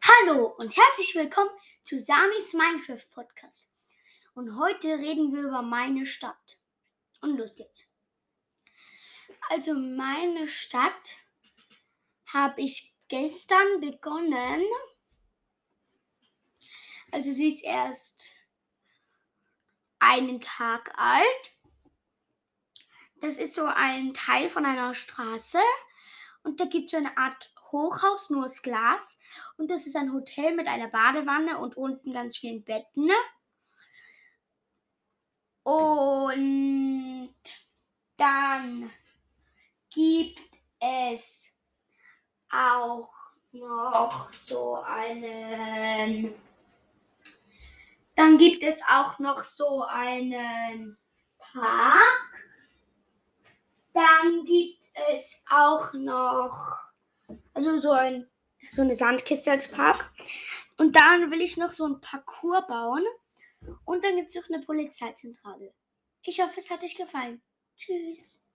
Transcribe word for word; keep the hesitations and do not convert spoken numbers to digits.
Hallo und herzlich willkommen zu Samis Minecraft Podcast. Und heute reden wir über meine Stadt. Und los geht's. Also meine Stadt habe ich gestern begonnen. Also sie ist erst einen Tag alt. Das ist so ein Teil von einer Straße. Und da gibt es so eine Art Hochhaus, nur aus Glas. Und das ist ein Hotel mit einer Badewanne und unten ganz vielen Betten. Und dann gibt es auch noch so einen. Dann gibt es auch noch so einen Park. Dann gibt es auch noch, also so, ein, so eine Sandkiste als Park. Und dann will ich noch so ein Parcours bauen. Und dann gibt es noch eine Polizeizentrale. Ich hoffe, es hat euch gefallen. Tschüss.